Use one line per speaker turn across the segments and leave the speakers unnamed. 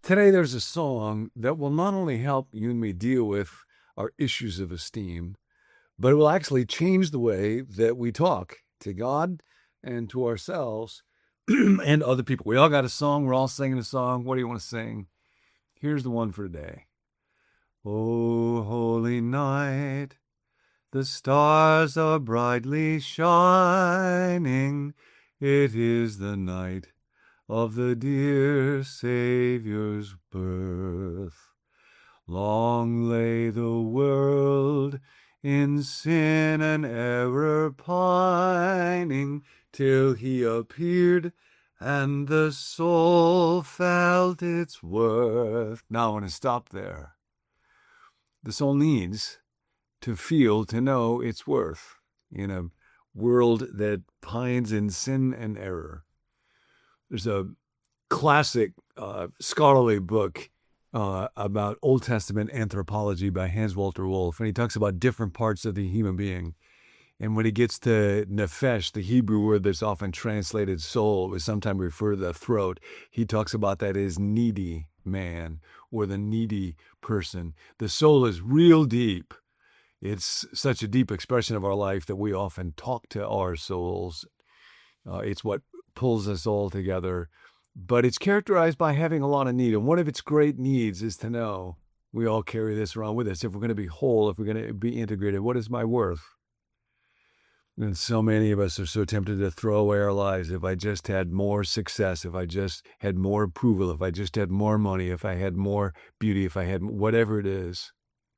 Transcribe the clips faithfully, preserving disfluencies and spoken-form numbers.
Today, there's a song that will not only help you and me deal with our issues of esteem, but it will actually change the way that we talk to God and to ourselves and other people. We all got a song. We're all singing a song. What do you want to sing? Here's the one for today. Oh, holy night, the stars are brightly shining. It is the night of the dear Savior's birth. Long lay the world in sin and error pining, till he appeared and the soul felt its worth. Now I want to stop there. The soul needs to feel, to know its worth in a world that pines in sin and error. There's a classic uh, scholarly book uh, about Old Testament anthropology by Hans Walter Wolff, and he talks about different parts of the human being. And when he gets to nephesh, the Hebrew word that's often translated soul, is sometimes referred to the throat, he talks about that as needy man or the needy person. The soul is real deep. It's such a deep expression of our life that we often talk to our souls. Uh, it's what pulls us all together. But it's characterized by having a lot of need. And one of its great needs is to know, we all carry this around with us, if we're going to be whole, if we're going to be integrated, what is my worth? And so many of us are so tempted to throw away our lives. If I just had more success, if I just had more approval, if I just had more money, if I had more beauty, if I had whatever it is.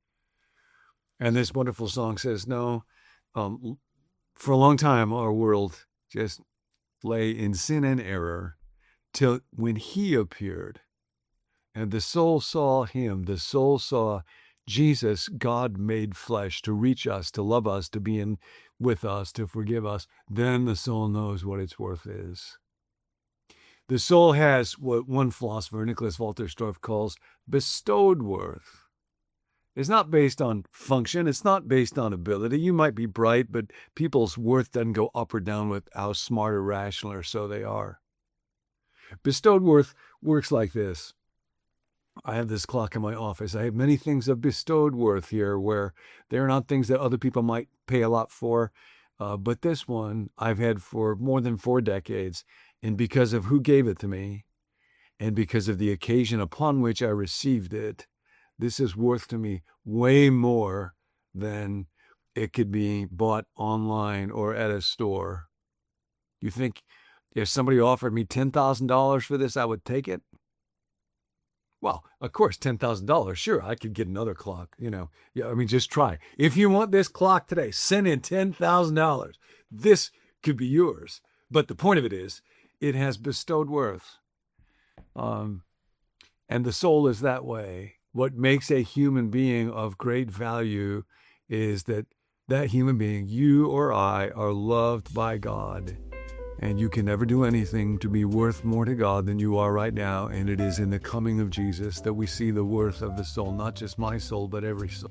And this wonderful song says, no, um, for a long time, our world just lay in sin and error till when he appeared and the soul saw him, the soul saw Jesus, God made flesh, to reach us, to love us, to be in with us, to forgive us, then the soul knows what its worth is. The soul has what one philosopher, Nicholas Walterstorff, calls bestowed worth. It's not based on function. It's not based on ability. You might be bright, but people's worth doesn't go up or down with how smart or rational or so they are. Bestowed worth works like this. I have this clock in my office. I have many things of bestowed worth here where they're not things that other people might pay a lot for. Uh, but this one I've had for more than four decades. And because of who gave it to me and because of the occasion upon which I received it, this is worth to me way more than it could be bought online or at a store. You think if somebody offered me ten thousand dollars for this, I would take it? Well, of course, ten thousand dollars, sure, I could get another clock, you know. Yeah, I mean, just try. If you want this clock today, send in ten thousand dollars. This could be yours. But the point of it is, it has bestowed worth. Um, and the soul is that way. What makes a human being of great value is that that human being, you or I, are loved by God. And you can never do anything to be worth more to God than you are right now. And it is in the coming of Jesus that we see the worth of the soul, not just my soul, but every soul.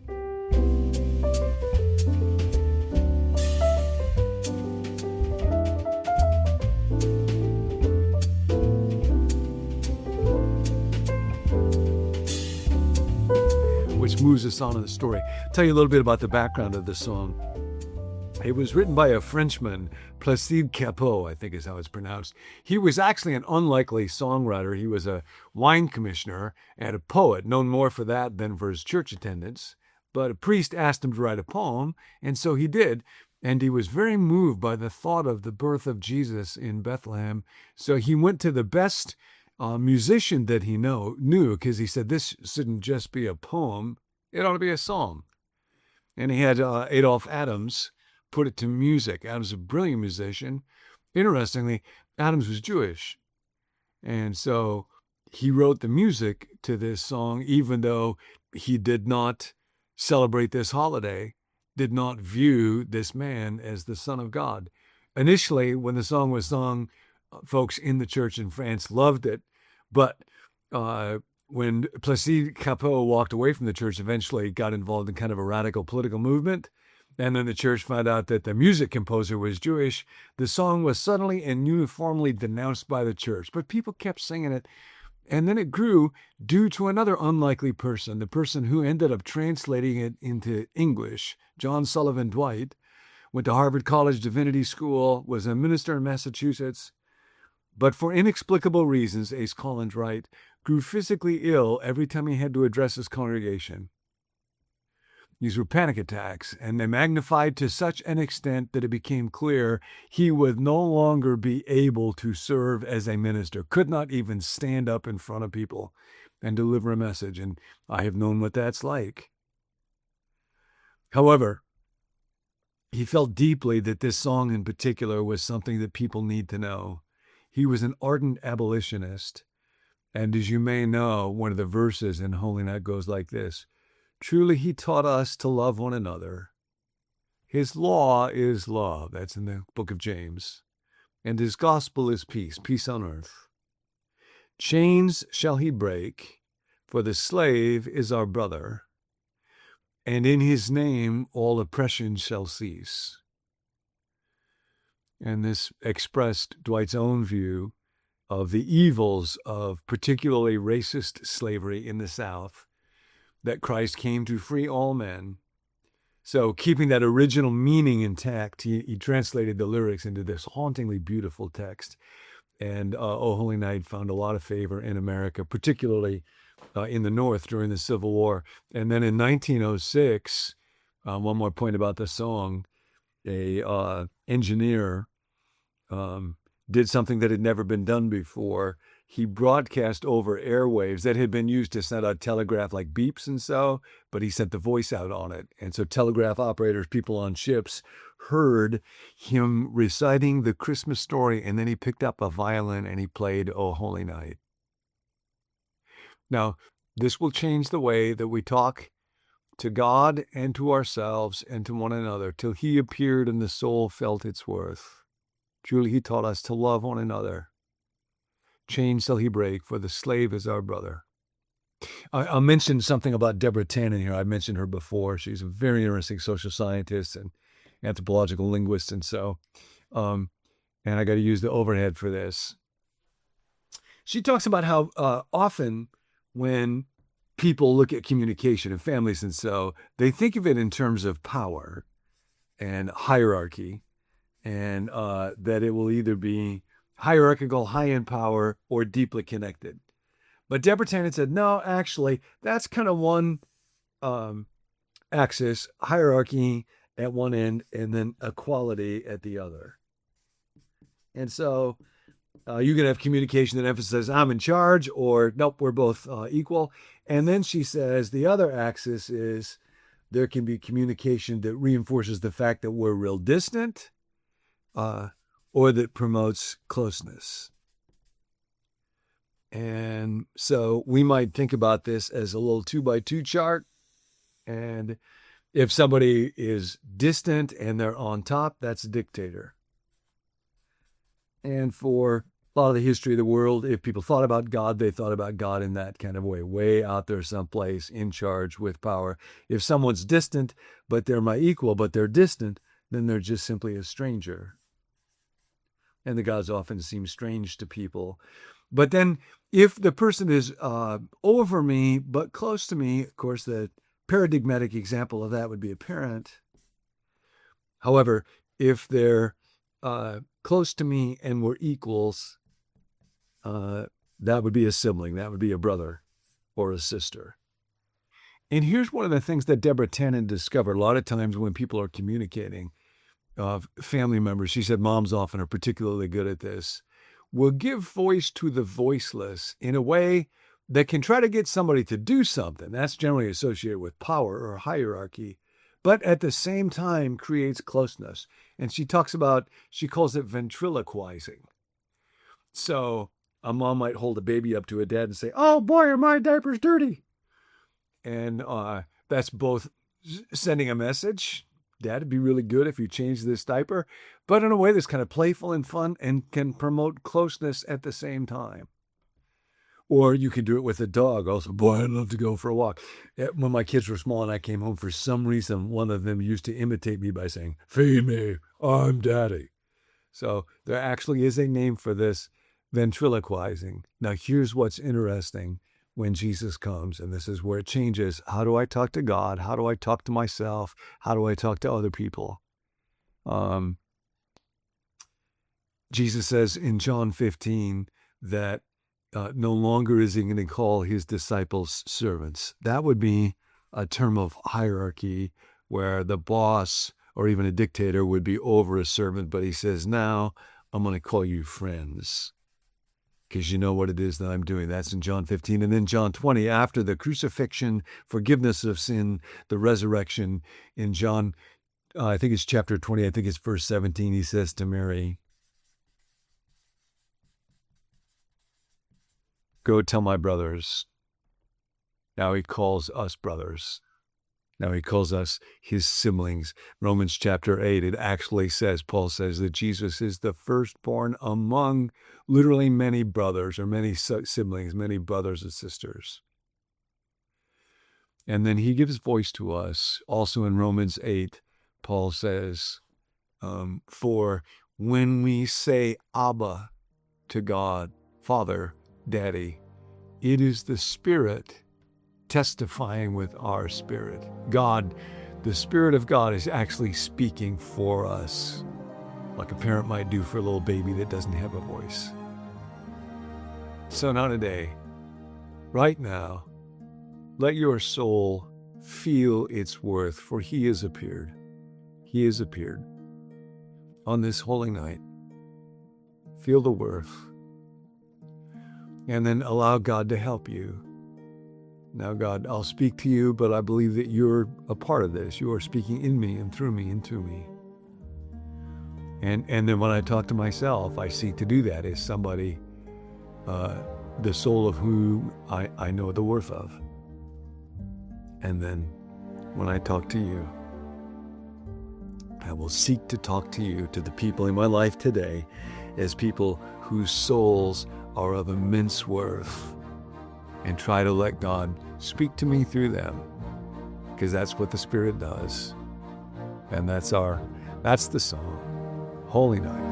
Which moves us on in the story. I'll tell you a little bit about the background of the song. It was written by a Frenchman, Placide Cappeau, I think is how it's pronounced. He was actually an unlikely songwriter. He was a wine commissioner and a poet, known more for that than for his church attendance. But a priest asked him to write a poem, and so he did. And he was very moved by the thought of the birth of Jesus in Bethlehem. So he went to the best uh, musician that he know, knew, because he said, this shouldn't just be a poem, it ought to be a song. And he had uh, Adolphe Adams put it to music. Adams is a brilliant musician. Interestingly, Adams was Jewish. And so he wrote the music to this song, even though he did not celebrate this holiday, did not view this man as the Son of God. Initially, when the song was sung, folks in the church in France loved it. But uh, when Placide Cappeau walked away from the church, eventually got involved in kind of a radical political movement, and then the church found out that the music composer was Jewish, the song was suddenly and uniformly denounced by the church. But people kept singing it, And then it grew due to another unlikely person, the person who ended up translating it into English. John Sullivan Dwight went to Harvard College Divinity School, was a minister in Massachusetts, but for inexplicable reasons, Ace Collins Wright grew physically ill every time he had to address his congregation. These were panic attacks, and they magnified to such an extent that it became clear he would no longer be able to serve as a minister, could not even stand up in front of people and deliver a message, and I have known what that's like. However, he felt deeply that this song in particular was something that people need to know. He was an ardent abolitionist, and as you may know, one of the verses in Holy Night goes like this: "Truly he taught us to love one another. His law is love." That's in the book of James. "And his gospel is peace, peace on earth. Chains shall he break, for the slave is our brother. And in his name all oppression shall cease." And this expressed Dwight's own view of the evils of particularly racist slavery in the South, that Christ came to free all men. So keeping that original meaning intact, he, he translated the lyrics into this hauntingly beautiful text. And uh, O Holy Night found a lot of favor in America, particularly uh, in the North during the Civil War. And then in nineteen oh six, uh, one more point about the song, a uh, engineer um, did something that had never been done before. He broadcast over airwaves that had been used to send out telegraph like beeps and so, but he sent the voice out on it. And so telegraph operators, people on ships, heard him reciting the Christmas story, and then he picked up a violin and he played O Holy Night. Now, this will change the way that we talk to God and to ourselves and to one another till he appeared and the soul felt its worth. Truly he taught us to love one another. Chains shall he break, for the slave is our brother. I, I'll mention something about Deborah Tannen here. I mentioned her before. She's a very interesting social scientist and anthropological linguist, and so, um, and I got to use the overhead for this. She talks about how uh, often when people look at communication and families and so, they think of it in terms of power and hierarchy, and uh, that it will either be hierarchical, high in power, or deeply connected. But Deborah Tannen said, no, actually, that's kind of one um, axis, hierarchy at one end, and then equality at the other. And so uh, you can have communication that emphasizes I'm in charge, or nope, we're both uh, equal. And then she says the other axis is there can be communication that reinforces the fact that we're real distant, uh, or that promotes closeness. And so we might think about this as a little two by two chart. And if somebody is distant and they're on top, that's a dictator. And for a lot of the history of the world, if people thought about God, they thought about God in that kind of way, way out there someplace, in charge with power. If someone's distant, but they're my equal, but they're distant, then they're just simply a stranger. And the gods often seem strange to people. But then if the person is uh, over me, but close to me, of course, the paradigmatic example of that would be a parent. However, if they're uh, close to me and we're equals, uh, that would be a sibling. That would be a brother or a sister. And here's one of the things that Deborah Tannen discovered. A lot of times when people are communicating, uh, family members, she said moms often are particularly good at this, will give voice to the voiceless in a way that can try to get somebody to do something. That's generally associated with power or hierarchy, but at the same time creates closeness. And she talks about, she calls it ventriloquizing. So a mom might hold a baby up to a dad and say, oh boy, are my diapers dirty. And uh, that's both sending a message, Dad, it'd be really good if you changed this diaper, but in a way that's kind of playful and fun and can promote closeness at the same time. Or you could do it with a dog also. Boy, I'd love to go for a walk. When my kids were small and I came home, for some reason, one of them used to imitate me by saying, feed me, I'm daddy. So there actually is a name for this. ventriloquizing. Now, here's what's interesting when Jesus comes, and this is where it changes. How do I talk to God? How do I talk to myself? How do I talk to other people? Um, Jesus says in John fifteen that uh, no longer is he going to call his disciples servants. That would be a term of hierarchy where the boss or even a dictator would be over a servant, but he says, now I'm going to call you friends because you know what it is that I'm doing. That's in John fifteen. And then John twenty, after the crucifixion, forgiveness of sin, the resurrection, in John, uh, I think it's chapter twenty, I think it's verse seventeen, he says to Mary, go tell my brothers. Now he calls us brothers. Now he calls us his siblings. Romans chapter eight, it actually says, Paul says that Jesus is the firstborn among literally many brothers or many siblings, many brothers and sisters. And then he gives voice to us. Also in Romans eight, Paul says, um, for when we say Abba to God, Father, Daddy, it is the Spirit testifying with our spirit. God, the Spirit of God is actually speaking for us, like a parent might do for a little baby that doesn't have a voice. So now today, right now, let your soul feel its worth, for he has appeared. He has appeared on this holy night. Feel the worth. And then allow God to help you. Now, God, I'll speak to you, but I believe that you're a part of this. You are speaking in me and through me and to me. And and then when I talk to myself, I seek to do that as somebody, uh, the soul of who I, I know the worth of. And then when I talk to you, I will seek to talk to you, to the people in my life today, as people whose souls are of immense worth, and try to let God speak to me through them, because that's what the Spirit does. And that's our, that's the song, Holy Night.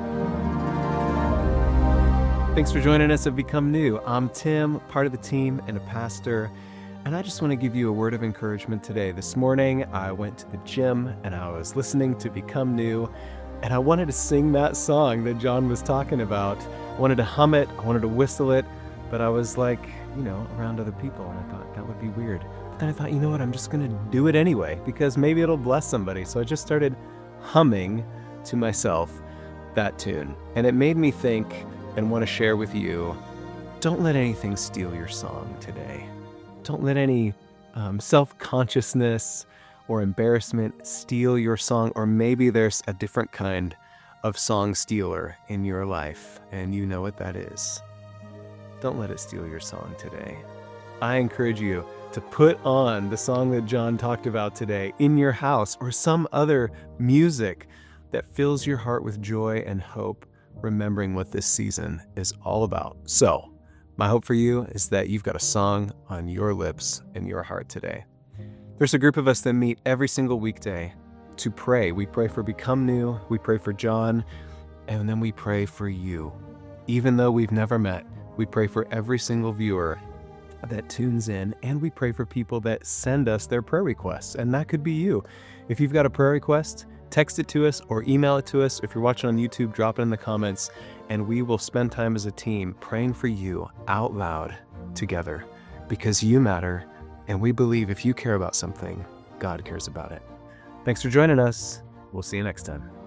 Thanks for joining us at Become New. I'm Tim, part of the team and a pastor, and I just want to give you a word of encouragement today. This morning, I went to the gym and I was listening to Become New, and I wanted to sing that song that John was talking about. I wanted to hum it, I wanted to whistle it, but I was like, you know, around other people, and I thought that would be weird. But then I thought, you know what, I'm just going to do it anyway, because maybe it'll bless somebody. So I just started humming to myself that tune, and it made me think and want to share with you, don't let anything steal your song today. Don't let any um, self-consciousness or embarrassment steal your song, or maybe there's a different kind of song stealer in your life, and you know what that is. Don't let it steal your song today. I encourage you to put on the song that John talked about today in your house, or some other music that fills your heart with joy and hope, remembering what this season is all about. So, my hope for you is that you've got a song on your lips and your heart today. There's a group of us that meet every single weekday to pray. We pray for Become New, we pray for John, and then we pray for you. Even though we've never met, we pray for every single viewer that tunes in, and we pray for people that send us their prayer requests, and that could be you. If you've got a prayer request, text it to us or email it to us. If you're watching on YouTube, drop it in the comments, and we will spend time as a team praying for you out loud together, because you matter, and we believe if you care about something, God cares about it. Thanks for joining us. We'll see you next time.